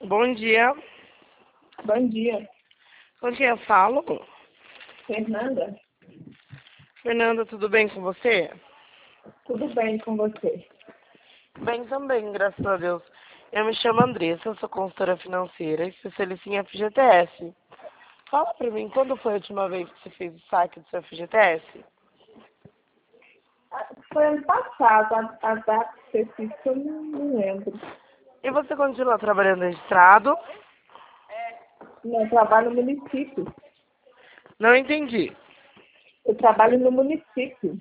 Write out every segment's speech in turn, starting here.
Bom dia. Bom dia, Com quem eu falo? Fernanda. Fernanda, tudo bem com você? Tudo bem com você? Bem também, graças a Deus. Eu me chamo Andressa, sou consultora financeira, especialista em FGTS. Fala pra mim, quando foi a última vez que você fez o saque do seu FGTS? Foi ano passado, a data específica eu não lembro. E você continua trabalhando registrado? Eu trabalho no município. Não entendi. Eu trabalho no município.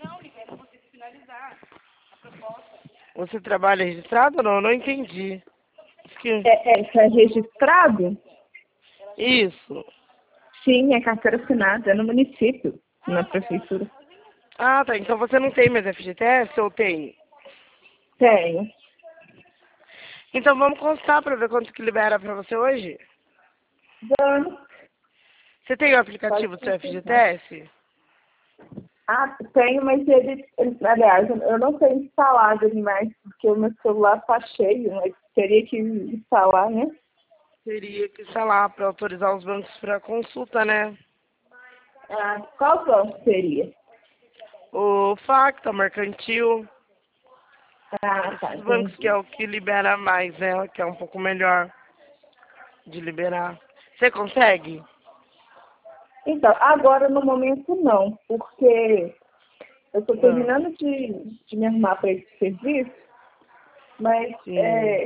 Você trabalha registrado ou não? Não entendi. Que- É registrado? Isso. Sim, é carteira assinada, é no município, na prefeitura. Ah, tá. Então você não tem mais FGTS ou tem? Tenho. Então vamos constar pra ver quanto que libera pra você hoje? Vamos. Você tem o Pode aplicativo do seu consultar. FGTS? Tenho, mas aliás, eu não tenho instalado ele mais, porque o meu celular tá cheio, mas teria que instalar, né? Teria que, sei lá, para autorizar os bancos para consulta, né? Qual banco seria? O Facta, Mercantil, Tá, esses bancos que entendi. é o que libera mais, né? Que é um pouco melhor de liberar. Você consegue? Então, agora no momento não, porque eu estou Ah, terminando de me arrumar para esse serviço, mas sim.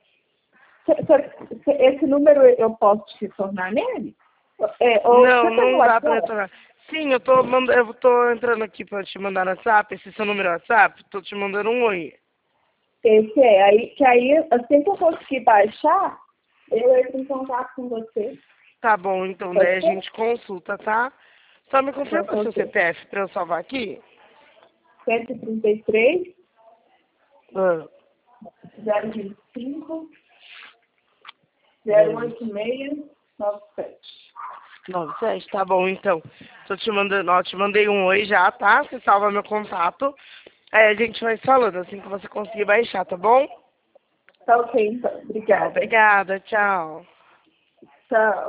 esse número eu posso te retornar nele? Ou Não, você tem o não dá para WhatsApp? retornar. Sim, eu tô entrando aqui para te mandar no WhatsApp. Esse seu número é WhatsApp? Tô te mandando um oi. Esse aí, assim que eu conseguir baixar, eu entro em contato com você. Tá bom, então daí Pode a ser? gente consulta, tá? Só me Então, confirma seu pode ser. CPF para eu salvar aqui. 133, Ah, 025, 020. 086, 97. 97, tá bom, então. Tô te mandando, ó, te mandei um oi já, tá? Você salva meu contato. Aí a gente vai falando assim que você conseguir baixar, tá bom? Tá ok, então. Tá, Obrigada. obrigada, tchau. Tchau.